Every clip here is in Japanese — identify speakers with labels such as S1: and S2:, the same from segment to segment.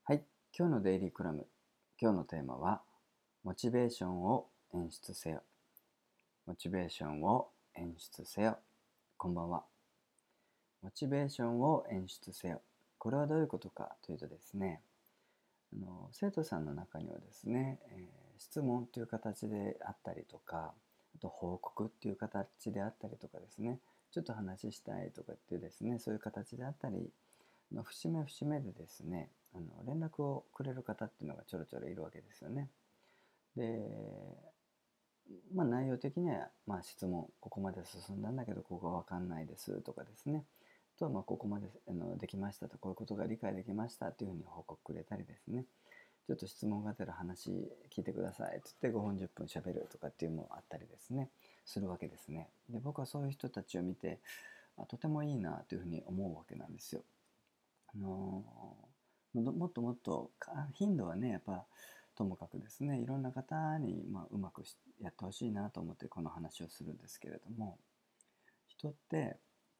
S1: はい、今日のデイリークラム。今日のテーマは、モチベーションを演出せよ。モチベーションを演出せよ。こんばんは。モチベーションを演出せよ。これはどういうことかというとですね、生徒さんの中にはですね、質問という形であったりとか、あと報告っていう形であったりとかですね、ちょっと話したいとかっていうですね、そういう形であったり、節目節目でですね、連絡をくれる方っていうのがちょろちょろいるわけですよね。で、内容的には、質問、ここまで進んだんだけど、ここが分かんないですとかですね。あとは、ここまでできましたと、こういうことが理解できましたっていうふうに報告くれたりですね。ちょっと質問がてら話聞いてくださいって言って5分10分しゃべるとかっていうのもあったりですね、するわけですね。で、僕はそういう人たちを見て、とてもいいなというふうに思うわけなんですよ。もっともっと頻度はね、やっぱともかくですね、いろんな方に、うまくやってほしいなと思ってこの話をするんですけれども、人って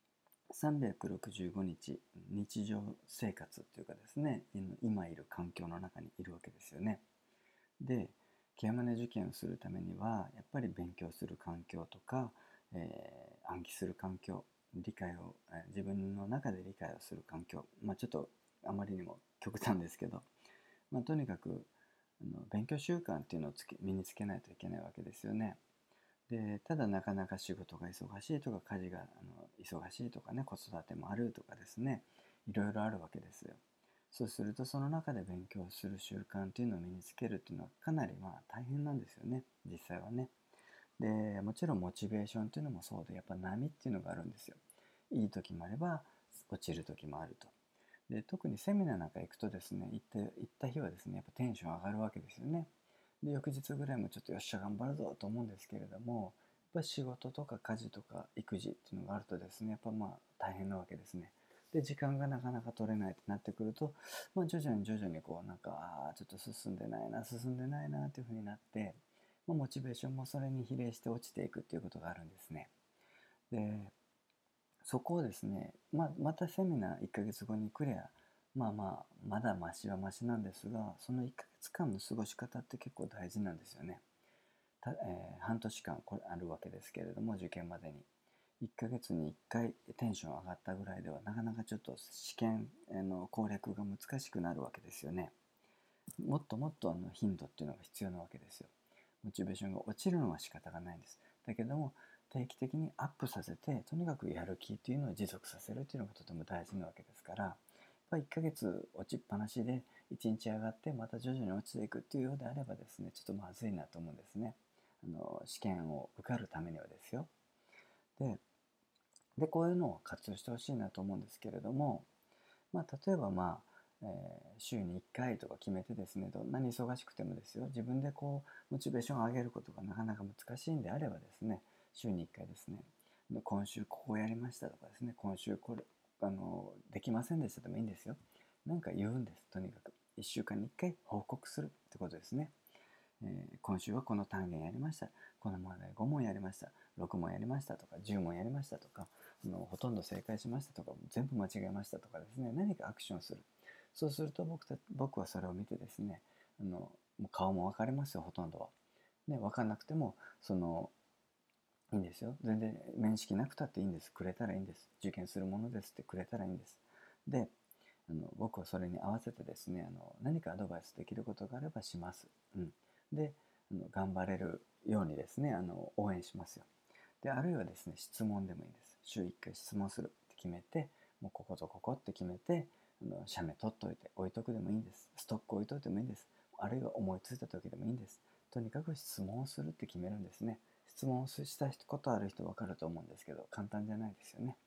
S1: 365日日常生活っていうかですね、今いる環境の中にいるわけですよね。で、ケアマネ受験をするためにはやっぱり勉強する環境とか、暗記する環境、理解を、自分の中で理解をする環境、ちょっとあまりにも極端ですけど、とにかく勉強習慣っていうのを身につけないといけないわけですよね。で、ただなかなか仕事が忙しいとか家事が忙しいとかね、子育てもあるとかですね、いろいろあるわけですよ。そうするとその中で勉強する習慣っていうのを身につけるっていうのはかなり大変なんですよね、実際はね。で、もちろんモチベーションっていうのもそうで、やっぱ波っていうのがあるんですよ。いい時もあれば落ちる時もあると。で、特にセミナーなんか行くとですね、行った日はですね、やっぱテンション上がるわけですよね。で、翌日ぐらいもちょっとよっしゃ頑張るぞと思うんですけれども、やっぱ仕事とか家事とか育児っていうのがあるとですね、やっぱ大変なわけですね。で、時間がなかなか取れないってなってくると、徐々に徐々にこうなんか、ちょっと進んでないな、進んでないなっていうふうになって、モチベーションもそれに比例して落ちていくっていうことがあるんですね。で、そこをですね、またセミナー1ヶ月後に来りゃ、まだマシはマシなんですが、その1ヶ月間の過ごし方って結構大事なんですよね。半年間これあるわけですけれども、受験までに。1ヶ月に1回テンション上がったぐらいでは、なかなかちょっと試験の攻略が難しくなるわけですよね。もっともっと頻度っていうのが必要なわけですよ。モチベーションが落ちるのは仕方がないんです。だけども、定期的にアップさせて、とにかくやる気っていうのを持続させるっていうのがとても大事なわけですから、やっぱり1ヶ月落ちっぱなしで1日上がってまた徐々に落ちていくっていうようであればですね、ちょっとまずいなと思うんですね。試験を受かるためにはですよ。で、こういうのを活用してほしいなと思うんですけれども、例えば週に1回とか決めてですね、どんなに忙しくてもですよ、自分でこうモチベーションを上げることがなかなか難しいんであればですね、週に1回ですね、今週ここやりましたとかですね、今週これできませんでしたでもいいんですよ。なんか言うんです。とにかく1週間に1回報告するってことですね。今週はこの単元やりました、この問題5問やりました、6問やりましたとか10問やりましたとか、ほとんど正解しましたとか全部間違えましたとかですね、何かアクションする。そうすると僕はそれを見てですね、もう顔も分かりますよ、ほとんどは。ね、分かんなくてもいいんですよ、全然面識なくたっていいんです、くれたらいいんです、受験するものですってくれたらいいんです。で、僕はそれに合わせてですね、何かアドバイスできることがあればします。うん、で、頑張れるようにですね、応援しますよ。で、あるいはですね、質問でもいいです。週1回質問するって決めて、もうこことここって決めて、写メ取っといて置いとくでもいいんです。ストック置いといてもいいんです。あるいは思いついた時でもいいんです。とにかく質問をするって決めるんですね。質問をしたことある人分かると思うんですけど、簡単じゃないですよね。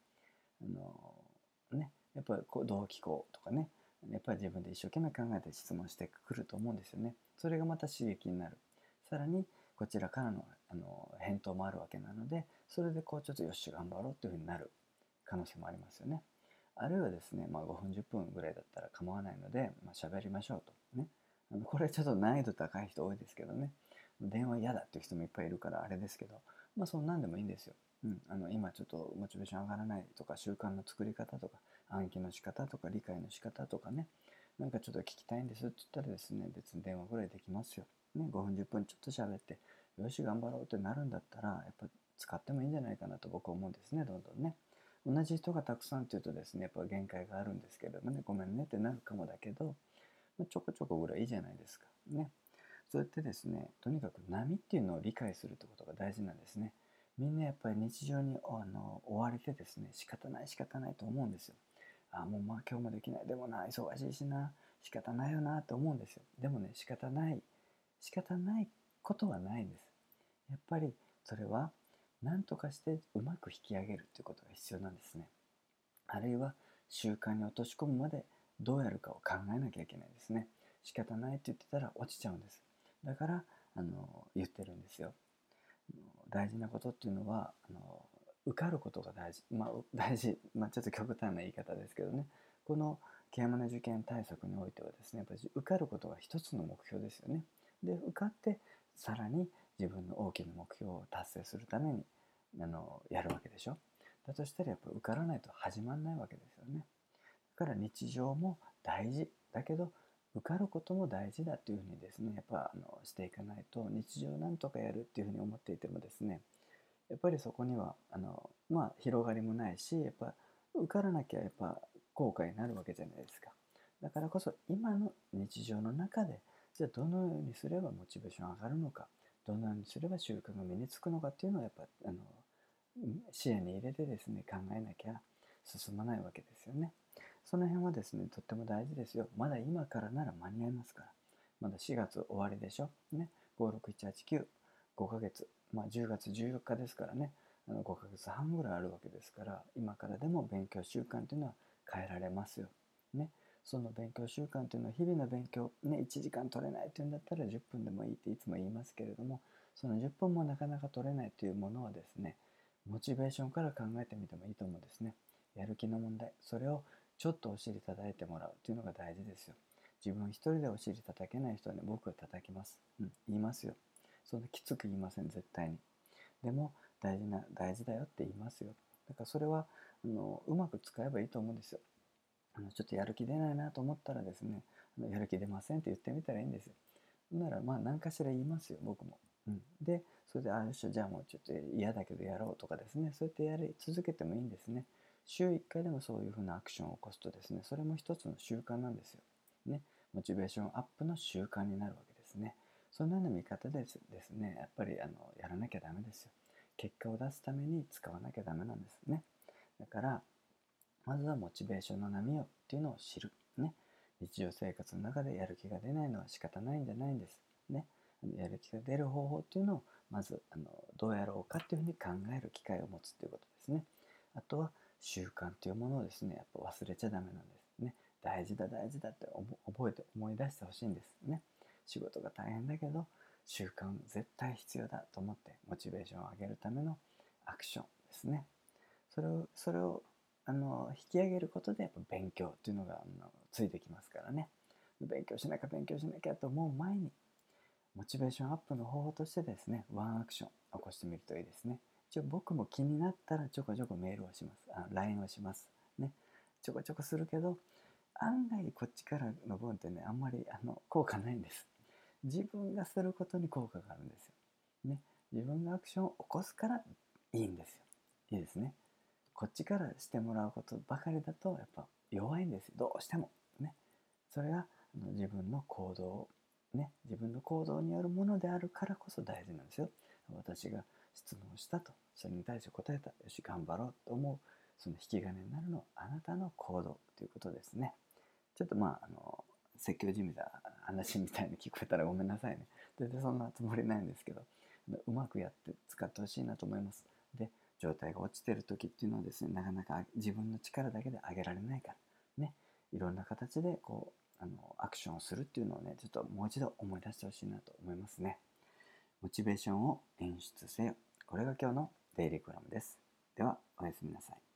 S1: やっぱりこうどう聞こうとかね、やっぱり自分で一生懸命考えて質問してくると思うんですよね。それがまた刺激になる。さらにこちらからの、返答もあるわけなので、それでこうちょっとよし頑張ろうっていうふうになる可能性もありますよね。あるいはですね、5分10分ぐらいだったら構わないので、喋りましょうとね。これちょっと難易度高い人多いですけどね、電話嫌だっていう人もいっぱいいるからあれですけど、そんなんでもいいんですよ。今ちょっとモチベーション上がらないとか、習慣の作り方とか暗記の仕方とか理解の仕方とかね、 なんかちょっと聞きたいんですって言ったらですね、別に電話ぐらいできますよ。ね、5分10分ちょっと喋って、よし頑張ろうってなるんだったら、やっぱ使ってもいいんじゃないかなと僕は思うんですね、どんどんね。同じ人がたくさんっていうとですね、やっぱ限界があるんですけれどもね、ごめんねってなるかもだけど、ちょこちょこぐらいいいじゃないですか。ね。そうやってですね、とにかく波っていうのを理解するってことが大事なんですね。みんなやっぱり日常に追われてですね、仕方ない仕方ないと思うんですよ。もうまあ今日もできない。でもな、忙しいしな、仕方ないよなと思うんですよ。でもね、仕方ないことはないんです。やっぱりそれは何とかしてうまく引き上げるっていうことが必要なんですね。あるいは習慣に落とし込むまでどうやるかを考えなきゃいけないですね。仕方ないって言ってたら落ちちゃうんです。だから言ってるんですよ。大事なことっていうのは受かることが大事、大事、ちょっと極端な言い方ですけどね、このケアマネ受験対策においてはですね、やっぱり受かることが一つの目標ですよね。で受かってさらに自分の大きな目標を達成するためにやるわけでしょ。だとしたらやっぱ受からないと始まんないわけですよね。だから日常も大事だけど受かることも大事だというふうにですね、やっぱしていかないと、日常なんとかやるっていうふうに思っていてもですね、やっぱりそこには広がりもないし、やっぱ受からなきゃやっぱ後悔になるわけじゃないですか。だからこそ今の日常の中で、じゃあどのようにすればモチベーション上がるのか、どのようにすれば習慣が身につくのかっていうのをやっぱ視野に入れてですね、考えなきゃ進まないわけですよね。その辺はですね、とっても大事ですよ。まだ今からなら間に合いますから。まだ4月終わりでしょ。ね。5、6、7、8、9、5ヶ月。10月14日ですからね。5ヶ月半ぐらいあるわけですから、今からでも勉強習慣というのは変えられますよ。ね。その勉強習慣というのは日々の勉強、ね、1時間取れないというんだったら10分でもいいっていつも言いますけれども、その10分もなかなか取れないというものはですね、モチベーションから考えてみてもいいと思うんですね。やる気の問題。それをちょっとお尻叩いてもらうというのが大事ですよ。自分一人でお尻叩けない人はね、僕は叩きます。言いますよ。そんなきつく言いません、絶対に。でも、大事だよって言いますよ。だからそれは、うまく使えばいいと思うんですよ。ちょっとやる気出ないなと思ったらですね、やる気出ませんって言ってみたらいいんですよ。なら、何かしら言いますよ、僕も。で、それで、よし、じゃあもうちょっと嫌だけどやろうとかですね、そうやってやり続けてもいいんですね。週1回でもそういうふうなアクションを起こすとですね、それも一つの習慣なんですよ。ね、モチベーションアップの習慣になるわけですね。そのような見方ですね、やっぱりやらなきゃダメですよ。結果を出すために使わなきゃダメなんですね。だから、まずはモチベーションの波をっていうのを知る。ね。日常生活の中でやる気が出ないのは仕方ないんじゃないんです。ね。やる気が出る方法っていうのをまずどうやろうかっていうふうに考える機会を持つということですね。あとは習慣というものをですね、やっぱ忘れちゃダメなんですね。大事だ大事だって覚えて思い出してほしいんですね。仕事が大変だけど習慣絶対必要だと思ってモチベーションを上げるためのアクションですね。それを引き上げることでやっぱ勉強っていうのがついてきますからね。勉強しなきゃ勉強しなきゃと思う前にモチベーションアップの方法としてですね、ワンアクション起こしてみるといいですね。一応僕も気になったらちょこちょこメールをします。LINE をします。ね。ちょこちょこするけど、案外こっちからの分ってね、あんまり効果ないんです。自分がすることに効果があるんですよ。ね。自分がアクションを起こすからいいんですよ。いいですね。こっちからしてもらうことばかりだとやっぱ弱いんですよ、どうしてもね。それが自分の行動によるものであるからこそ大事なんですよ。私が質問したと、それに対して答えた、よし頑張ろうと思う、その引き金になるのはあなたの行動ということですね。ちょっと説教じみた話みたいに聞こえたらごめんなさいね。全然そんなつもりないんですけど、うまくやって使ってほしいなと思います。で、状態が落ちてる時っていうのはですね、なかなか自分の力だけで上げられないからね、いろんな形でアクションをするっていうのをね、ちょっともう一度思い出してほしいなと思いますね。モチベーションを演出せよ。これが今日のデイリーコラムです。では、おやすみなさい。